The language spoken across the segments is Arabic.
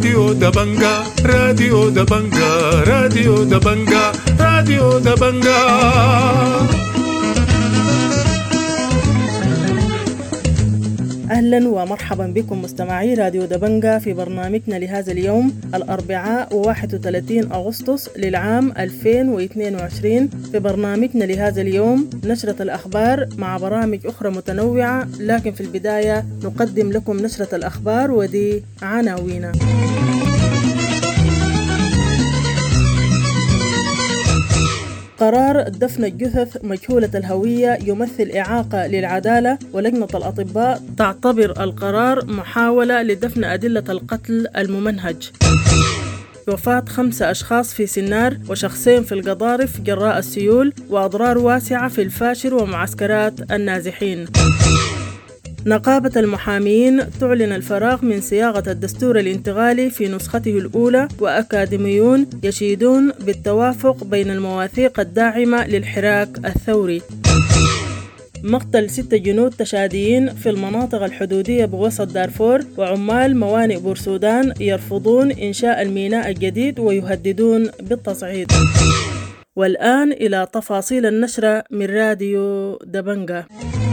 راديو دبنجا راديو دبنجا راديو دبنجا راديو دبنجا. أهلا ومرحبا بكم مستمعي راديو دبنجا في برنامجنا لهذا اليوم الأربعاء 31 أغسطس للعام 2022. في برنامجنا لهذا اليوم نشرة الأخبار مع برامج أخرى متنوعة، لكن في البداية نقدم لكم نشرة الأخبار ودي عناوينها. قرار دفن الجثث مجهولة الهوية يمثل إعاقة للعدالة، ولجنة الأطباء تعتبر القرار محاولة لدفن أدلة القتل الممنهج. وفاة 5 أشخاص في سنار وشخصين في القضارف جراء السيول، وأضرار واسعة في الفاشر ومعسكرات النازحين. نقابة المحامين تعلن الفراغ من صياغة الدستور الانتقالي في نسخته الأولى، وأكاديميون يشيدون بالتوافق بين المواثيق الداعمة للحراك الثوري. مقتل 6 جنود تشاديين في المناطق الحدودية بوسط دارفور، وعمال موانئ بورسودان يرفضون إنشاء الميناء الجديد ويهددون بالتصعيد. والآن إلى تفاصيل النشرة من راديو دبنجا.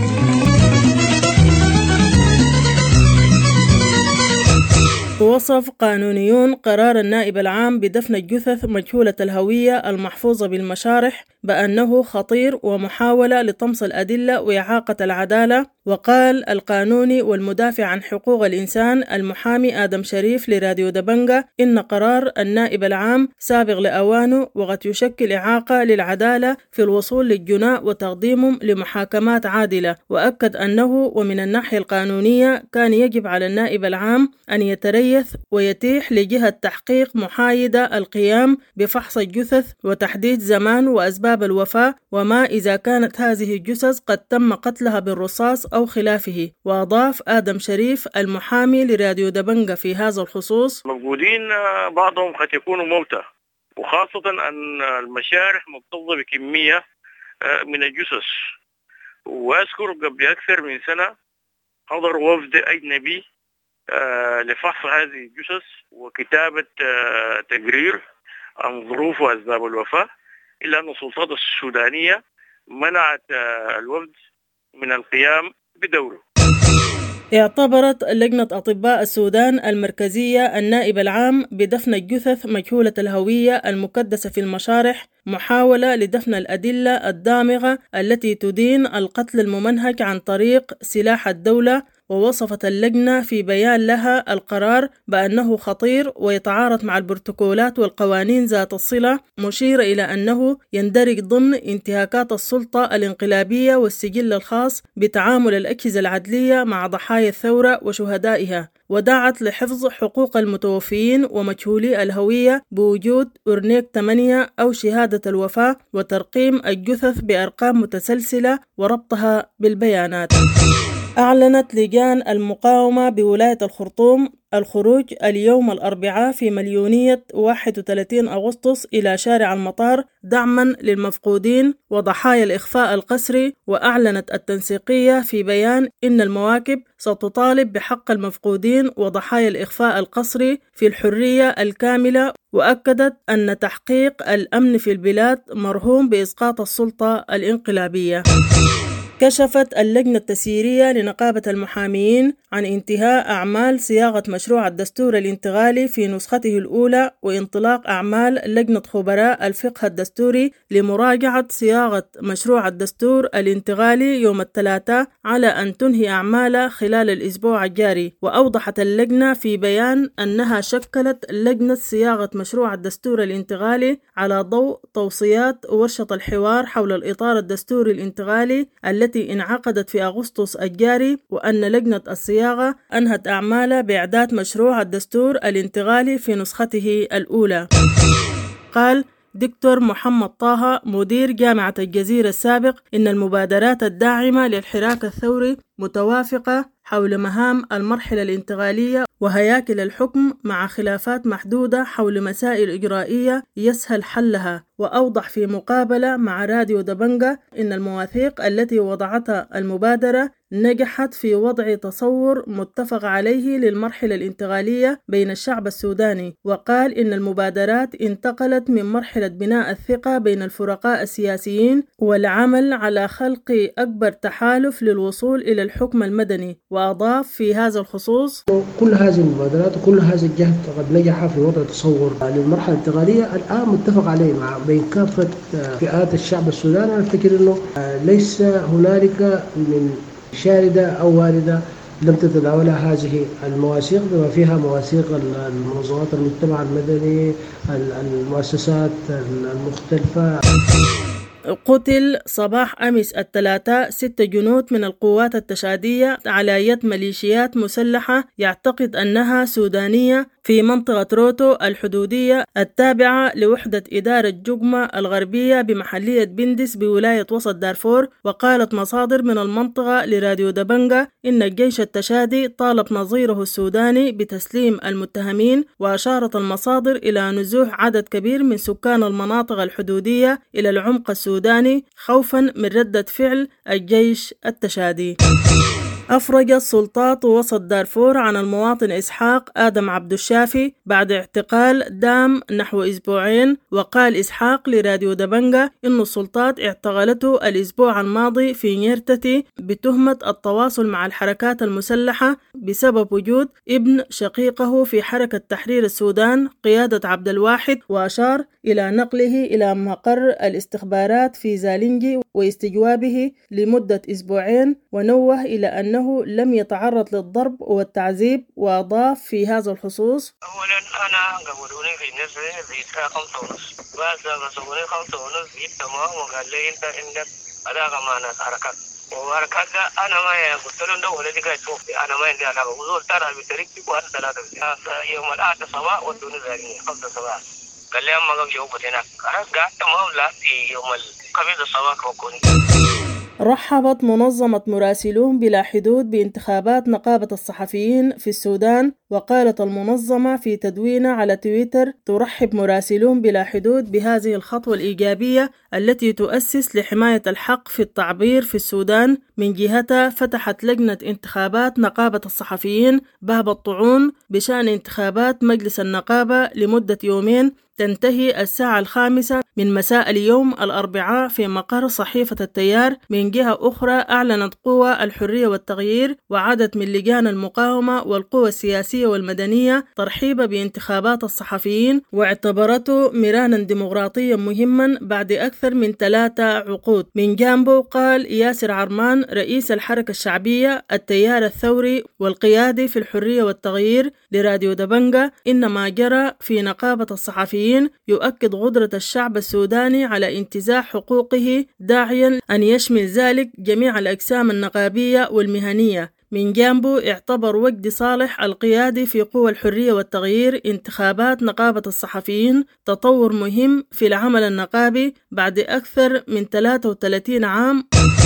وصف قانونيون قرار النائب العام بدفن الجثث مجهولة الهوية المحفوظة بالمشارح بأنه خطير ومحاولة لطمس الأدلة وإعاقة العدالة. وقال القانوني والمدافع عن حقوق الإنسان المحامي آدم شريف لراديو دبنجا إن قرار النائب العام سابق لأوانه وقد يشكل إعاقة للعدالة في الوصول للجناء وتقديمهم لمحاكمات عادلة. وأكد أنه ومن الناحية القانونية كان يجب على النائب العام أن يتريث ويتيح لجهة تحقيق محايدة القيام بفحص الجثث وتحديد زمان وأسباب الوفاة، وما إذا كانت هذه الجثث قد تم قتلها بالرصاص أو خلافه. وأضاف آدم شريف المحامي لراديو دبنجا في هذا الخصوص: موجودين بعضهم قد يكونوا موتى، وخاصة أن المشارح مكتظة بكمية من الجثث. وأذكر قبل أكثر من سنة حضر وفد أجنبي لفحص هذه الجثث وكتابة تقرير عن ظروف وأسباب الوفاة، إلا أن السلطات السودانية منعت الوفد من القيام بدوره. اعتبرت لجنة أطباء السودان المركزية النائب العام بدفن الجثث مجهولة الهوية المكدسة في المشارح محاولة لدفن الأدلة الدامغة التي تدين القتل الممنهج عن طريق سلاح الدولة. ووصفت اللجنة في بيان لها القرار بأنه خطير ويتعارض مع البروتوكولات والقوانين ذات الصلة، مشيرة إلى أنه يندرج ضمن انتهاكات السلطة الانقلابية والسجل الخاص بتعامل الأجهزة العدلية مع ضحايا الثورة وشهدائها. ودعت لحفظ حقوق المتوفيين ومجهولي الهوية بوجود أورنيك 8 أو شهادة الوفاة، وترقيم الجثث بأرقام متسلسلة وربطها بالبيانات. أعلنت لجان المقاومة بولاية الخرطوم الخروج اليوم الأربعاء في مليونية 31 أغسطس إلى شارع المطار دعما للمفقودين وضحايا الإخفاء القسري. وأعلنت التنسيقية في بيان إن المواكب ستطالب بحق المفقودين وضحايا الإخفاء القسري في الحرية الكاملة. وأكدت أن تحقيق الأمن في البلاد مرهون بإسقاط السلطة الانقلابية. كشفت اللجنة التسييرية لنقابة المحامين عن انتهاء أعمال صياغة مشروع الدستور الانتقالي في نسخته الأولى، وانطلاق أعمال لجنة خبراء الفقه الدستوري لمراجعة صياغة مشروع الدستور الانتقالي يوم الثلاثاء على أن تنهي أعمالها خلال الأسبوع الجاري. وأوضحت اللجنة في بيان أنها شكلت لجنة صياغة مشروع الدستور الانتقالي على ضوء توصيات ورشة الحوار حول الإطار الدستوري الانتقالي التي انعقدت في أغسطس الجاري، وأن لجنة الصياغة أنهت أعمالها بإعداد مشروع الدستور الانتقالي في نسخته الأولى. قال دكتور محمد طه مدير جامعة الجزيرة السابق إن المبادرات الداعمة للحراك الثوري متوافقة حول مهام المرحلة الانتقالية وهياكل الحكم مع خلافات محدودة حول مسائل إجرائية يسهل حلها. وأوضح في مقابلة مع راديو دبنجة إن المواثيق التي وضعتها المبادرة نجحت في وضع تصور متفق عليه للمرحلة الانتقالية بين الشعب السوداني، وقال إن المبادرات انتقلت من مرحلة بناء الثقة بين الفرقاء السياسيين والعمل على خلق أكبر تحالف للوصول إلى الحكم المدني. وأضاف في هذا الخصوص: كل هذه المبادرات وكل هذا الجهد قد نجح في وضع تصور للمرحلة الانتقالية الآن متفق عليه مع بين كافة فئات الشعب السوداني. أنا أفتكر أنه ليس هنالك من شاردة أو واردة لم تتداولها هذه المواثيق، بما فيها مواثيق المنظمات المجتمع المدني، المؤسسات المختلفة. قتل صباح أمس الثلاثاء 6 جنود من القوات التشادية على يد ميليشيات مسلحة يعتقد أنها سودانية في منطقة روتو الحدودية التابعة لوحدة إدارة جقمة الغربية بمحلية بندس بولاية وسط دارفور. وقالت مصادر من المنطقة لراديو دبنجة إن الجيش التشادي طالب نظيره السوداني بتسليم المتهمين. وأشارت المصادر إلى نزوح عدد كبير من سكان المناطق الحدودية إلى العمق السوداني خوفا من ردة فعل الجيش التشادي. أفرجت سلطات وسط دارفور عن المواطن إسحاق آدم عبد الشافي بعد اعتقال دام نحو أسبوعين. وقال إسحاق لراديو دبنجة إن السلطات اعتقلته الأسبوع الماضي في نيرتتي بتهمة التواصل مع الحركات المسلحة بسبب وجود ابن شقيقه في حركة تحرير السودان قيادة عبد الواحد. وأشار إلى نقله إلى مقر الاستخبارات في زالنجي واستجوابه لمدة أسبوعين، ونوه إلى أنه لم يتعرض للضرب والتعذيب. وأضاف في هذا الخصوص: أولا أنا قبلوني في نفسي في الساعة 5:30 بعد ما سووني 5:30 جيت تمام وقال لي أنت عندك علاقة مع ناس حركات وحركات ده أنا ما قلت له ده ولدي قاعد فوق أنا ما عندي علاقة وزول ترى بطريقتي وأنا 3 يوم الأحد صباح ودوني زاريني 5 صباح قال لي أما قمشي وقت هناك أنا قعدت تمام لا في يوم الخميس الصباح وكوني. رحبت منظمة مراسلون بلا حدود بانتخابات نقابة الصحفيين في السودان. وقالت المنظمة في تدوين على تويتر: ترحب مراسلون بلا حدود بهذه الخطوة الإيجابية التي تؤسس لحماية الحق في التعبير في السودان. من جهتها فتحت لجنة انتخابات نقابة الصحفيين باب الطعون بشأن انتخابات مجلس النقابة لمدة يومين تنتهي الساعة 5 من مساء اليوم الأربعاء في مقر صحيفة التيار. من جهة أخرى أعلنت قوى الحرية والتغيير وعدد من لجان المقاومة والقوى السياسية والمدنية ترحيب بانتخابات الصحفيين، واعتبرته ميرانا ديمقراطيا مهما بعد أكثر من 3 عقود. من جانبه قال ياسر عرمان رئيس الحركة الشعبية التيار الثوري والقيادي في الحرية والتغيير لراديو دبنجة إن ما جرى في نقابة الصحفيين يؤكد قدرة الشعب السوداني على انتزاع حقوقه، داعيا أن يشمل ذلك جميع الأقسام النقابية والمهنية. من جانبه اعتبر وجدي صالح القيادي في قوى الحرية والتغيير انتخابات نقابة الصحفيين تطور مهم في العمل النقابي بعد أكثر من 33 عام.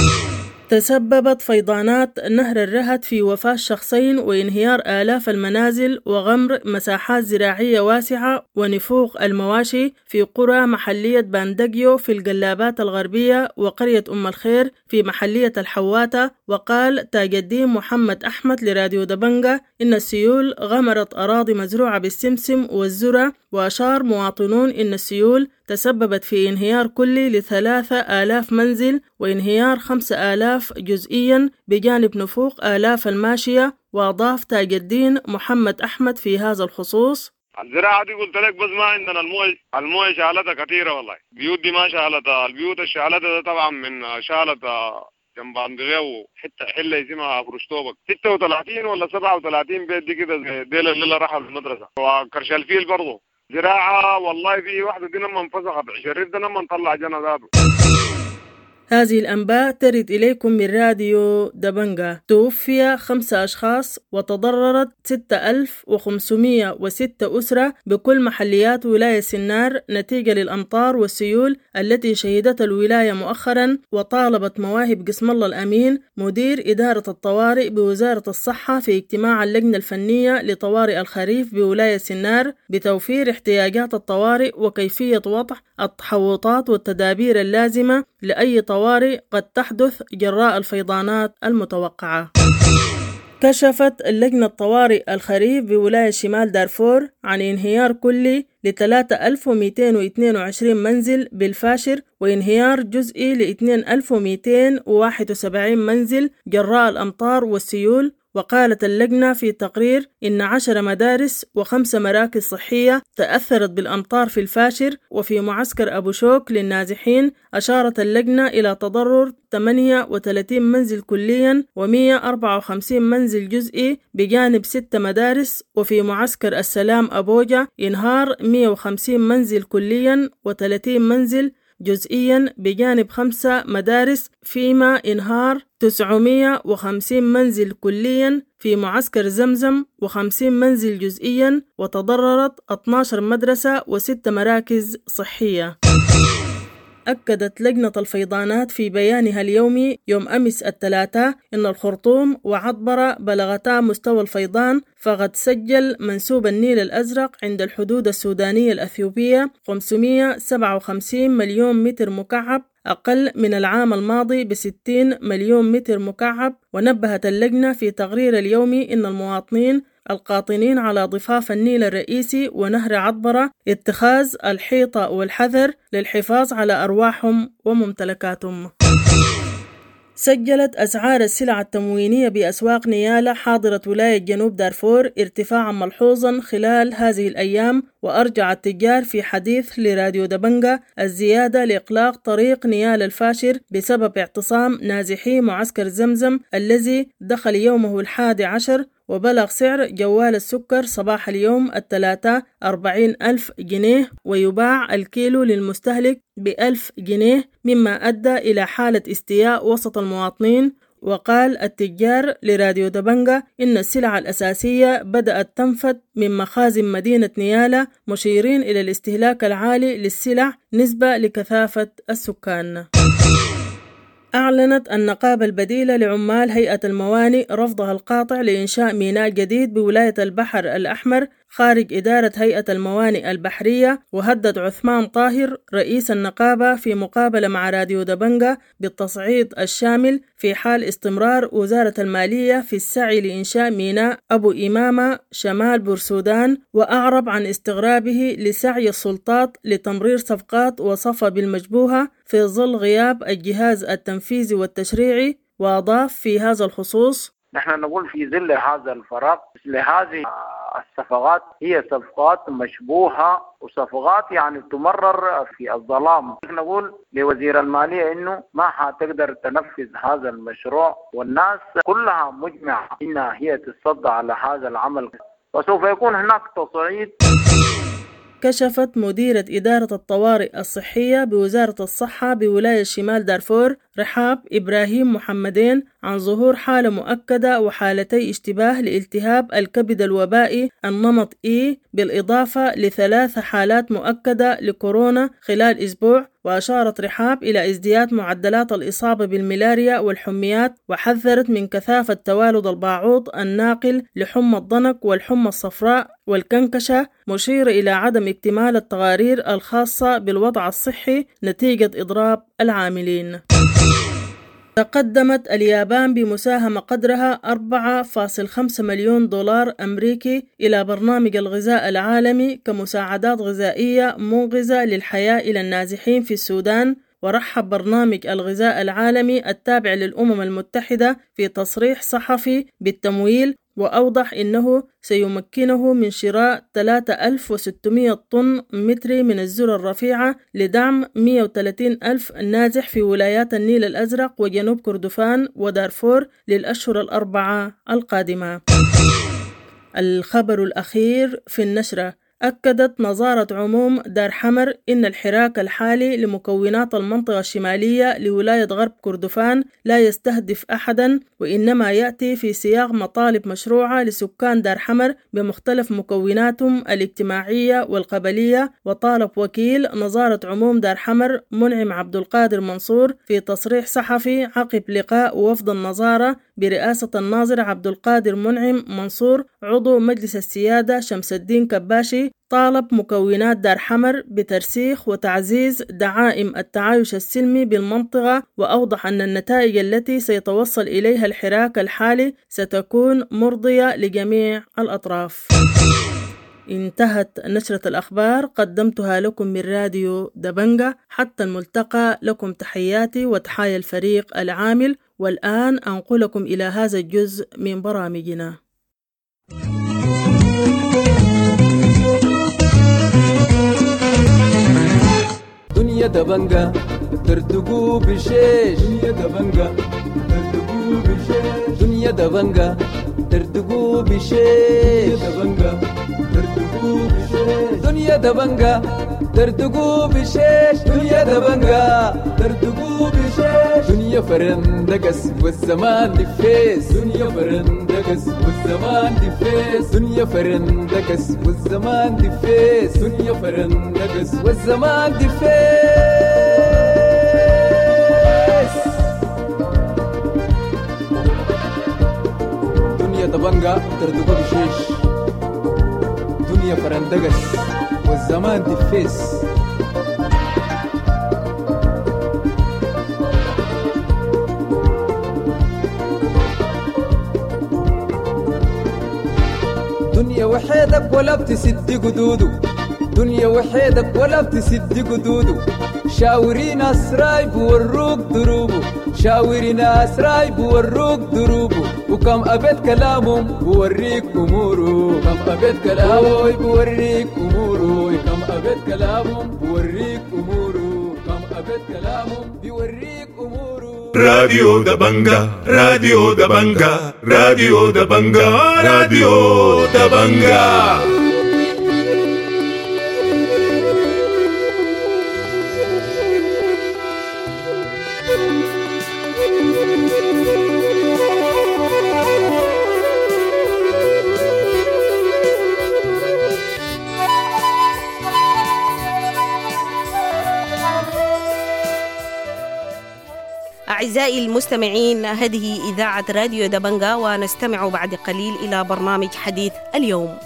تسببت فيضانات نهر الرهد في وفاة شخصين وانهيار آلاف المنازل وغمر مساحات زراعية واسعة ونفوق المواشي في قرى محلية باندقيو في الجلابات الغربية وقرية أم الخير في محلية الحواتة. وقال تاج الدين محمد أحمد لراديو دبنجة إن السيول غمرت أراضي مزروعة بالسمسم والذرة. وأشار مواطنون إن السيول تسببت في انهيار كلي ل3,000 منزل وانهيار 5,000 جزئيا بجانب نفوق آلاف الماشية. وأضاف تاج الدين محمد أحمد في هذا الخصوص: الزراعة دي قلت لك بس ما عندنا المويه شالتها كثيرة والله. بيوت دي ما شالتها، البيوت الشالتها طبعا من شالتها جنب عندغيو حلة اسمها فرشتوبك 36 ولا 37 بيت دي كده ديل اللي راحوا المدرسة. وكرش الفيل برضه زراعة والله في واحدة دي لما انفسخت 20 ده لما نطلع جنة ذاته. هذه الأنباء ترد إليكم من راديو دبنجا. توفي 5 أشخاص وتضررت 6506 أسرة بكل محليات ولاية سنار نتيجة للأمطار والسيول التي شهدتها الولاية مؤخرا. وطالبت مواهب قسم الله الأمين مدير إدارة الطوارئ بوزارة الصحة في اجتماع اللجنة الفنية لطوارئ الخريف بولاية سنار بتوفير احتياجات الطوارئ وكيفية وضع التحوطات والتدابير اللازمة لأي طوارئ قد تحدث جراء الفيضانات المتوقعة. كشفت لجنة طوارئ الخريف بولاية شمال دارفور عن انهيار كلي ل 3222 منزل بالفاشر وانهيار جزئي ل 2271 منزل جراء الأمطار والسيول. وقالت اللجنة في تقرير إن 10 مدارس و5 مراكز صحية تأثرت بالأمطار في الفاشر. وفي معسكر أبو شوك للنازحين أشارت اللجنة إلى تضرر 38 منزل كليا و154 منزل جزئي بجانب 6 مدارس. وفي معسكر السلام أبوجا انهار 150 منزل كليا و30 منزل جزئيا بجانب 5 مدارس، فيما انهار 950 منزل كليا في معسكر زمزم و50 منزل جزئيا، وتضررت 12 مدرسة و6 مراكز صحية. أكدت لجنة الفيضانات في بيانها اليومي يوم أمس الثلاثاء أن الخرطوم وعطبرة بلغتا مستوى الفيضان، فقد سجل منسوب النيل الأزرق عند الحدود السودانية الأثيوبية 557 مليون متر مكعب، أقل من العام الماضي ب60 مليون متر مكعب. ونبهت اللجنة في تقرير اليومي أن المواطنين القاطنين على ضفاف النيل الرئيسي ونهر عطبرة اتخاذ الحيطة والحذر للحفاظ على أرواحهم وممتلكاتهم. سجلت أسعار السلع التموينية بأسواق نيالة حاضرة ولاية جنوب دارفور ارتفاعا ملحوظا خلال هذه الأيام، وأرجع التجار في حديث لراديو دبنجا الزيادة لإغلاق طريق نيال الفاشر بسبب اعتصام نازحي معسكر زمزم الذي دخل يومه 11، وبلغ سعر جوال السكر صباح اليوم الثلاثاء 40,000 جنيه، ويباع الكيلو للمستهلك ب1,000 جنيه، مما أدى إلى حالة استياء وسط المواطنين. وقال التجار لراديو دبنجا إن السلع الأساسية بدأت تنفد من مخازن مدينة نيالة، مشيرين إلى الاستهلاك العالي للسلع نسبة لكثافة السكان. أعلنت النقابة البديلة لعمال هيئة الموانئ رفضها القاطع لإنشاء ميناء جديد بولاية البحر الأحمر خارج إدارة هيئة الموانئ البحرية. وهدد عثمان طاهر رئيس النقابة في مقابلة مع راديو دبنجا بالتصعيد الشامل في حال استمرار وزارة المالية في السعي لإنشاء ميناء أبو إمامة شمال بورسودان، وأعرب عن استغرابه لسعي السلطات لتمرير صفقات وصفة بالمشبوهة في ظل غياب الجهاز التنفيذي والتشريعي. وأضاف في هذا الخصوص: نحن نقول في ظل هذا الفراغ لهذه الصفقات هي صفقات مشبوهة وصفقات يعني تمرر في الظلام. نقول لوزير المالية إنه ما حتقدر تنفذ هذا المشروع، والناس كلها مجمعة إنها هي تصدى على هذا العمل، وسوف يكون هناك تصعيد. كشفت مديرة إدارة الطوارئ الصحية بوزارة الصحة بولاية شمال دارفور رحاب إبراهيم محمدين عن ظهور حالة مؤكدة وحالتي اشتباه لالتهاب الكبد الوبائي النمط E، بالإضافة ل3 حالات مؤكدة لكورونا خلال أسبوع. وأشارت رحاب إلى ازدياد معدلات الإصابة بالملاريا والحميات، وحذرت من كثافة توالد الباعوض الناقل لحمى الضنك والحمى الصفراء والكنكشة، مشير إلى عدم اكتمال التقارير الخاصة بالوضع الصحي نتيجة إضراب العاملين. تقدمت اليابان بمساهمة قدرها 4.5 مليون دولار أمريكي إلى برنامج الغذاء العالمي كمساعدات غذائية منقذة للحياة إلى النازحين في السودان. ورحب برنامج الغذاء العالمي التابع للأمم المتحدة في تصريح صحفي بالتمويل، وأوضح إنه سيمكنه من شراء 3600 طن متري من الذرة الرفيعة لدعم 130,000 نازح في ولايات النيل الأزرق وجنوب كردفان ودارفور للأشهر ال4 القادمة. الخبر الأخير في النشرة: أكدت نظارة عموم دار حمر إن الحراك الحالي لمكونات المنطقة الشمالية لولاية غرب كردفان لا يستهدف أحدا، وإنما يأتي في سياق مطالب مشروعة لسكان دار حمر بمختلف مكوناتهم الاجتماعية والقبلية. وطالب وكيل نظارة عموم دار حمر منعم عبد القادر منصور في تصريح صحفي عقب لقاء وفد النظارة برئاسة الناظر عبد القادر منعم منصور عضو مجلس السيادة شمس الدين كباشي، طالب مكونات دار حمر بترسيخ وتعزيز دعائم التعايش السلمي بالمنطقة، وأوضح أن النتائج التي سيتوصل إليها الحراك الحالي ستكون مرضية لجميع الأطراف. انتهت نشرة الأخبار، قدمتها لكم من راديو دبنجة. حتى الملتقى، لكم تحياتي وتحايا الفريق العامل. والآن أنقلكم إلى هذا الجزء من برامجنا. دنيا دبنجة ترتقو بشيش، دنيا دبنجة ترتقو بشيش، دنيا دبنجة ترتقو بشيش، دنيا دبنجة ترتقو بشيش، دنيا دبنجة ترتقو بشيش، دنيا فرندقس والزمان دفيس، دنيا فرندقس والزمان دفيس، دنيا فرندقس والزمان دفيس، دنيا فرندقس والزمان دفيس. دنيا دبنجة ترتقو بشيش، دنيا فرندقس والزمان دفيس. دنيا وحيدك ولا بتسد قدودو، دنيا وحيدك ولا بتسد قدودو، شاورين أسراي بوروك دروبو، شاورين أسراي بوروك دروبو، وكم أبد كلامهم بوريك أمورو، كم أبد كلامهم بوريك أمورو، كم أبد كلامهم بوريك أمورو، كم أبد كلامهم بوريك أمورو. راديو دبنجة، راديو دبنجة، راديو دبنجة، راديو دبنجة. أعزائي المستمعين، هذه إذاعة راديو دبنجة، ونستمع بعد قليل إلى برنامج حديث اليوم.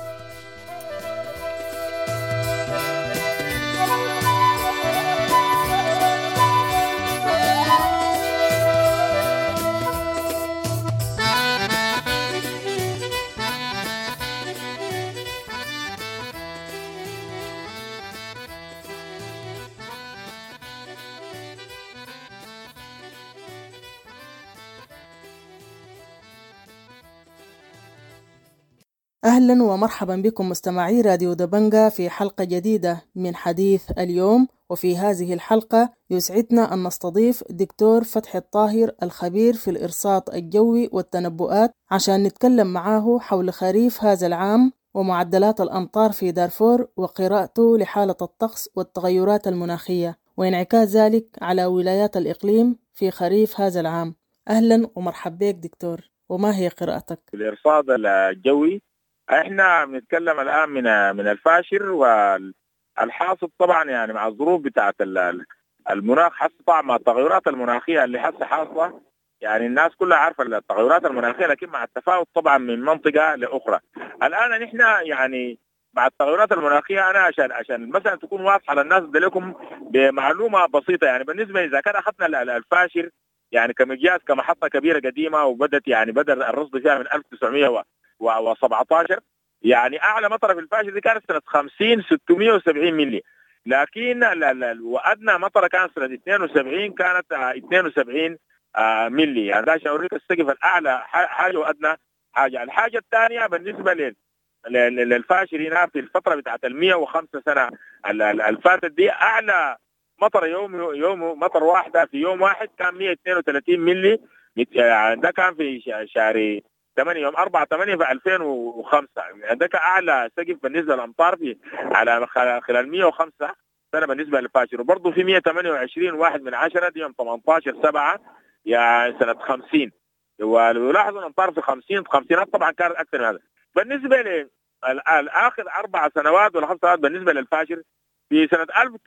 أهلا ومرحبا بكم مستمعي راديو دبنجة في حلقة جديدة من حديث اليوم. وفي هذه الحلقة يسعدنا أن نستضيف دكتور فتحي الطاهر الخبير في الإرصاد الجوي والتنبؤات عشان نتكلم معاه حول خريف هذا العام ومعدلات الأمطار في دارفور وقراءته لحالة الطقس والتغيرات المناخية وانعكاس ذلك على ولايات الإقليم في خريف هذا العام. أهلا ومرحبا بك دكتور، وما هي قراءتك؟ الإرصاد الجوي احنا بنتكلم الآن من الفاشر والحاصل طبعا، يعني مع الظروف بتاعت المناخ، حتى طبعا مع التغيرات المناخية اللي حاصلة، يعني الناس كلها عارفة التغيرات المناخية، لكن مع التفاوت طبعا من منطقة لأخرى. الآن نحن يعني مع التغيرات المناخية، أنا عشان مثلا تكون واضحة للناس بدي لكم بمعلومة بسيطة. يعني بالنسبة إذا كان أخذنا الفاشر يعني كمقياس كمحطة كبيرة قديمة وبدت يعني بدأ الرصد فيها من 1917، يعني أعلى مطرة في الفاشر دي كانت سنة 50-670 ملي، لكن وأدنى مطرة كانت سنة 72 كانت 72 ملي. يعني ده عشان أوريك السقف الأعلى حاجة وأدنى حاجة. الحاجة الثانية بالنسبة للفاشر هنا في الفترة بتاعت 105 سنة الفاتت دي، أعلى مطر يوم مطر واحدة في يوم واحد كان 132 ملي، يعني ده كان في شهر 8 يوم 4/8 في 2005. يعني ده اعلى سقف بالنسبه للامطار في على خلال 105 سنه بالنسبه للفاشر. وبرضه في 128.1 دي يوم 18/7 يعني سنه 50. ويلاحظوا الامطار في 50 الخمسينات طبعا كانت اكثر من هذا. بالنسبه للاخر 4 سنوات ولا 5 سنوات بالنسبه للفاشر في سنه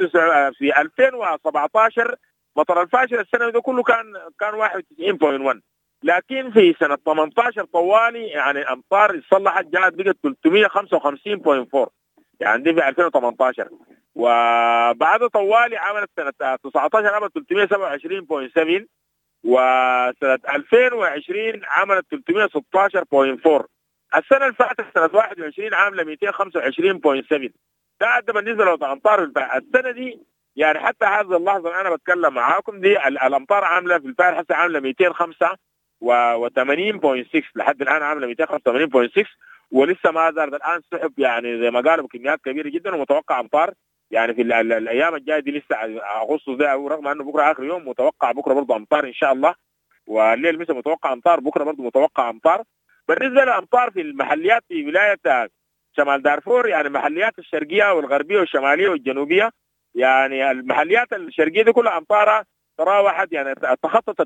2017 مطر الفاشر السنه ده كله كان 91.1. لكن في سنه 18 طوالي يعني امطار صلحت جاءت بقت 355.4 يعني دي في 2018. وبعد طوالي عملت سنه 19 عملت 327.7 وسنه 2020 عملت 316.4. السنه اللي فاتت سنه 21 عامله 225.7. ده بالنسبه للامطار السنه دي. يعني حتى هذه اللحظه اللي انا بتكلم معاكم دي الامطار عامله في الفعل حتى عامله 285.6 لحد الان عامله 285.6 ولسه ما زالت الان سحب يعني زي ما قالوا بكميات كبيره جدا ومتوقع امطار يعني في الايام الجايه دي لسه اغسطس ده رغم انه بكره اخر يوم متوقع بكره برضه امطار ان شاء الله والليل لسه متوقع امطار بكره برضه متوقع امطار. بالنسبه للامطار في المحليات في ولايه شمال دارفور يعني المحليات الشرقيه والغربيه والشماليه والجنوبيه يعني المحليات الشرقيه دي كلها امطارها تراوحت يعني تخطت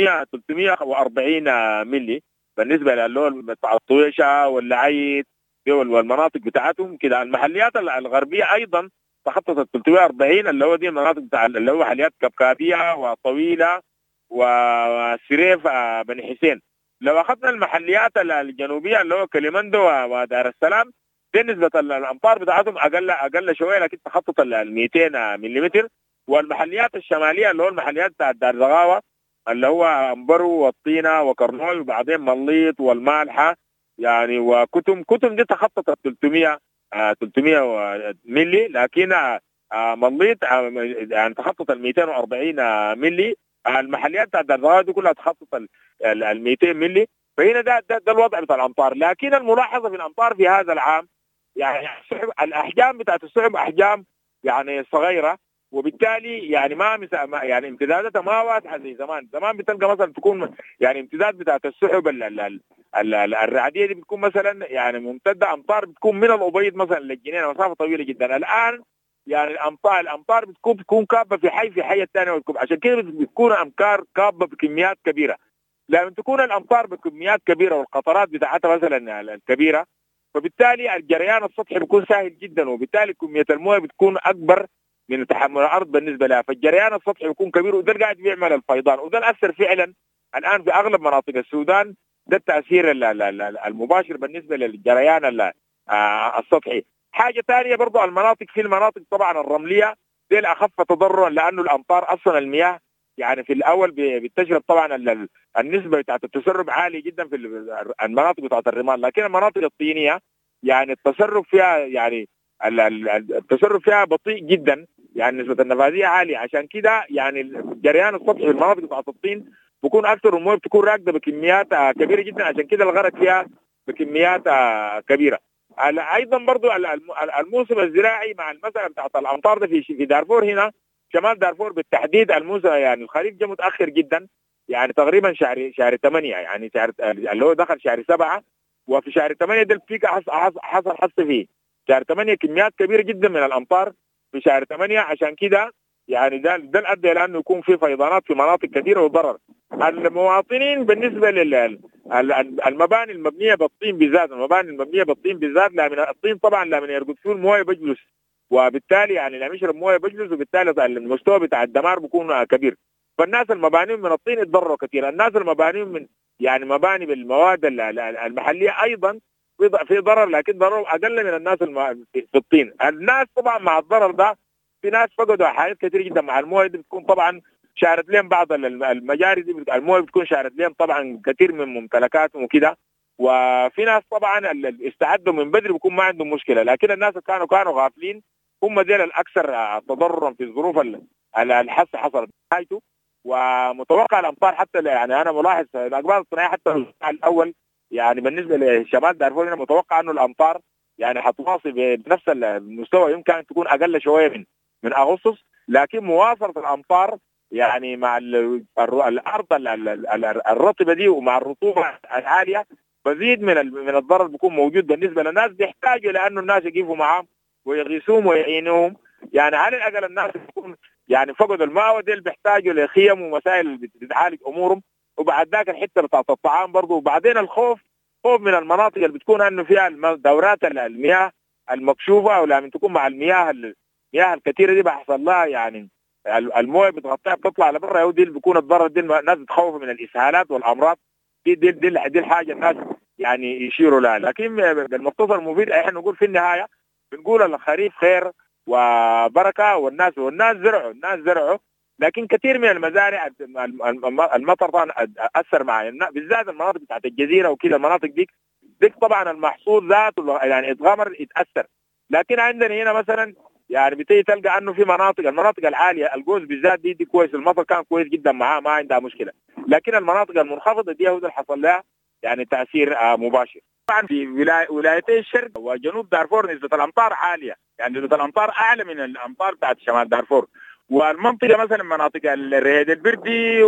340 ملي بالنسبه للون بتاع الطويشه واللعيد والمناطق بتاعتهم كده. المحليات الغربيه ايضا تخطت 340 اللي هو دي المناطق بتاع اللي هو محليات كبكابيه وطويله وسريف بني حسين. لو اخذنا المحليات الجنوبيه اللي هو كليمندو ودار السلام دي نسبه الامطار بتاعتهم اقل شويه لكن تخطت ال 200 ملم. والمحليات الشماليه اللي هو المحليات بتاعت دار زغاوه اللي هو امبرو والطينه وكرنوي وبعدين مليط والمالحه يعني وكتم دي تخطت 300 ملي لكن مليط يعني تخطت ال 240 ملي. المحليات بتاعت دار زغاوه دي كلها تخطت ال 200 ملي. فهنا ده الوضع بتاع الامطار. لكن الملاحظه في الامطار في هذا العام يعني الاحجام بتاعت السحب احجام يعني صغيره وبالتالي يعني يعني امتداداتها ما واضحه زي زمان بتلقى مثلا تكون يعني امتداد بتاعت السحب الرعديه دي بتكون مثلا يعني ممتده امطار بتكون من الابيض مثلا للجنينه مسافه طويله جدا. الان يعني الامطار بتكون كابه في حي الثاني عشان كده بتكون امطار كابه بكميات كبيره. لما تكون الامطار بكميات كبيره والقطرات بتاعتها مثلا الكبيره فبالتالي الجريان السطحي بيكون سهل جدا وبالتالي كميه المويه بتكون اكبر من تحمل الارض بالنسبه لها فالجريان السطحي بيكون كبير وده قاعد بيعمل الفيضان وده الاثر فعلا الان في اغلب مناطق السودان. ده التاثير المباشر بالنسبه للجريان السطحي. حاجه ثانيه برضو المناطق طبعا الرمليه دي الاخف تضررا لانه الامطار اصلا المياه يعني في الاول بتشرب طبعا النسبه بتاعت التسرب عاليه جدا في المناطق بتاعت الرمال. لكن المناطق الطينيه يعني التسرب فيها يعني التسرب فيها بطيء جدا يعني نسبه النفاذيه عاليه. عشان كده يعني الجريان السطحي في المناطق بتاعت الطين بيكون اكثر والمويه بتكون راكده بكميات كبيره جدا عشان كده الغرق فيها بكميات كبيره. ايضا برضو الموسم الزراعي مع المساله بتاعت الامطار ده في دارفور هنا شمال دارفور بالتحديد الموسم يعني الخريف جاء متاخر جدا يعني تقريبا شهر 8 يعني شهر اللي هو دخل شهر 7 وفي شهر 8 ده البيك حصل فيه شهر 8 كميات كبيره جدا من الامطار في شهر 8 عشان كده يعني ده ادى الى انه يكون في فيضانات في مناطق كثيره وضرر. المواطنين بالنسبه المباني المبنيه بالطين بالذات لان الطين طبعا لما يرقد فيه المويه بجلس وبالتالي يعني لما يشرب مويه بجلس وبالتالي المستوى بتاع الدمار بيكون كبير. فالناس المبانيين من الطين يتضرروا كثير. الناس المبانيين من يعني مباني بالمواد المحليه ايضا في ضرر لكن ضرر اقل من الناس في الطين. الناس طبعا مع الضرر ده في ناس فقدوا حاجات كثير جدا مع المويه دي بتكون طبعا شارت لهم بعض المجاري دي المويه بتكون شارت لهم طبعا كثير من ممتلكاتهم وكده. وفي ناس طبعا استعدوا من بدري بيكون ما عندهم مشكله لكن الناس كانوا غافلين هم ديل الاكثر تضررا في الظروف الحس حصلت نهايته. ومتوقع الامطار حتى يعني انا ملاحظ الاقمار الصناعيه حتى الاول يعني بالنسبه لشمال دارفور هنا متوقع انه الامطار يعني حتواصل بنفس المستوى يمكن ان تكون اقل شويه من اغسطس لكن مواصله الامطار يعني مع الارض الرطبه دي ومع الرطوبه العاليه مزيد من الضرر بيكون موجود بالنسبه للناس، بيحتاجوا لانه الناس يقفوا معهم ويغيثوهم ويعينوهم. يعني على الاقل الناس يكون يعني فقدوا الماء ديل بيحتاجوا لخيم ومسائل بتعالج امورهم. وبعد ذاك الحته بتاعت الطعام برضه. وبعدين الخوف من المناطق اللي بتكون انه فيها دورات المياه المكشوفه، او لما تكون مع المياه الكثيره دي بيحصل لها يعني المويه بتغطيها بتطلع لبرا، ودي اللي بيكون الضرر دي الناس بتخوف من الاسهالات والامراض. دي الحاجه الناس يعني يشيروا لها. لكن بالمختصر المفيد احنا نقول في النهايه بنقول الخريف خير وبركه، والناس زرعوا، لكن كثير من المزارع المطر طبعا اثر معايا، بالذات المناطق بتاعت الجزيره وكذا. المناطق ديك طبعا المحصول ذاته يعني اتغمر يتاثر. لكن عندنا هنا مثلا يعني بتيجي تلقى انه في المناطق العاليه الجوز بالذات دي كويس، المطر كان كويس جدا معاه، ما عندها مشكله. لكن المناطق المنخفضه دي هو اللي حصل لها يعني تاثير مباشر. طبعا في ولايتي الشرق وجنوب دارفور نسبه الامطار عاليه، يعني نسبه الامطار اعلى من الامطار بتاعت شمال دارفور. والمنطقه مثلا مناطق الرهيد البردي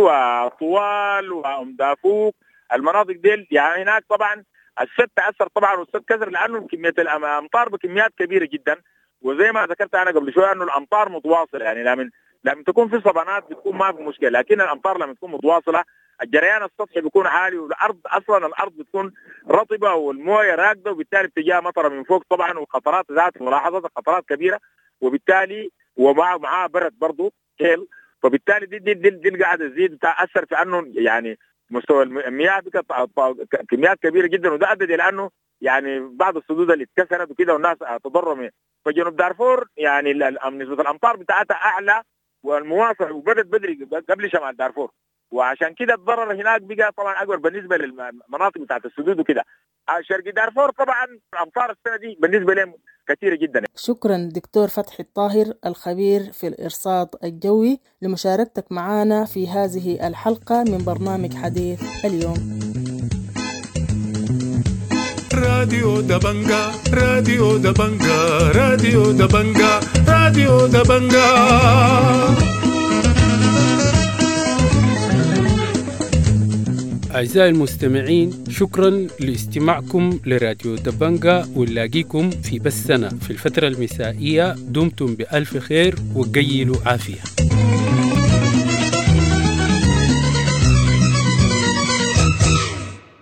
وطوال وام دافوق، المناطق دي يعني هناك طبعا السد تاثر طبعا، والسد كسر لانه كميه الامطار بكميات كبيره جدا. وزي ما ذكرت انا قبل شويه انه الامطار متواصله، يعني لما تكون في صبانات بتكون ما في مشكله، لكن الامطار لما تكون متواصله الجريان السطحي بيكون عالي، والارض اصلا بتكون رطبه والمويه راكده، وبالتالي بتجيها مطره من فوق طبعا، وخطرات ذات ملاحظه خطرات كبيره، وبالتالي ومعها برد برضه هيل. فبالتالي دي قاعده تزيد تاثر في انه يعني مستوى المياه بقت كميات كبيره جدا، وده ادى الى انه يعني بعض السدود اللي اتكسرت وكده والناس تضروا منها. فجنوب دارفور يعني نسبه الامطار بتاعتها اعلى والمواصل وبدت بدري قبل شمال دارفور، وعشان كده الضرر هناك بقى طبعا اكبر بالنسبه للمناطق بتاعت السدود وكده. شرق دارفور طبعا الامطار السنه دي بالنسبه لهم كثيره جدا. شكرا دكتور فتحي الطاهر الخبير في الارصاد الجوي لمشاركتك معنا في هذه الحلقه من برنامج حديث اليوم. راديو دبنجا راديو دبنجا راديو دبنجا راديو دبنجا. أعزائي المستمعين، شكرا لاستماعكم لراديو دبنجا، ونلاقيكم في بثنا في الفترة المسائية. دمتم بألف خير وقيلوا عافية.